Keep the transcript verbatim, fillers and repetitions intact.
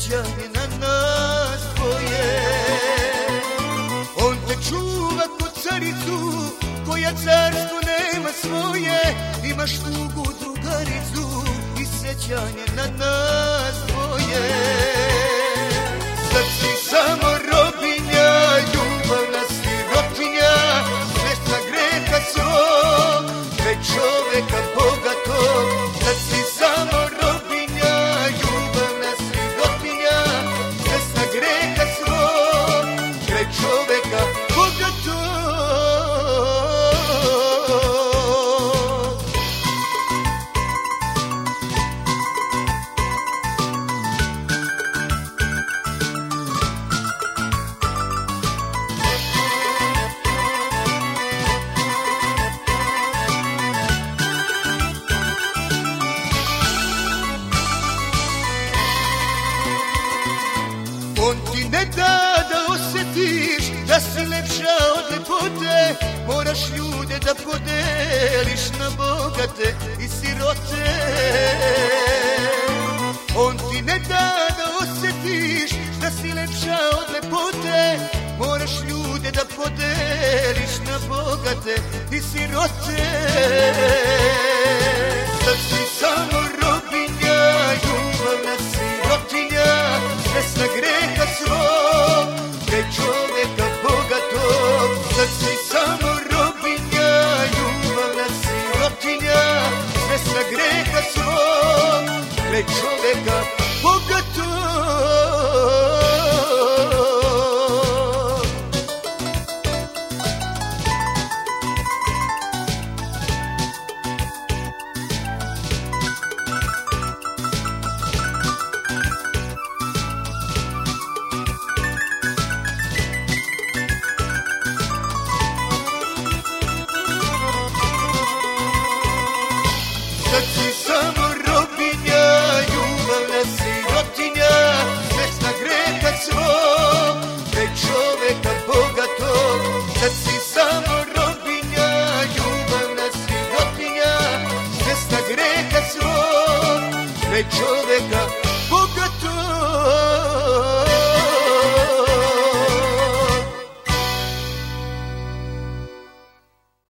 sećanje na nas dvoje. On te čuva ko caricu koja carstvo nema svoje, imaš tugu drugaricu i sećanje na nas dvoje. Sad si samo robinja, ljubavna sirotinja, svesna greha svog, već čoveka bogatog. Sad si samo robinja, ljubavna sirotinja, svesna greha svog, već čoveka bogatog. On ti ne da da osjetiš da si lepša od lepote, moraš ljude da podeliš na bogate i sirote. On ti ne da da osjetiš da si lepša od lepote, moraš ljude da podeliš na bogate i sirote. Sad si samo robinja, ljubavna sirotinja, svesna greha svog, već čoveka bogatog. Sad si samo robinja, ljubavna sirotinja, svesna greha svog, već čoveka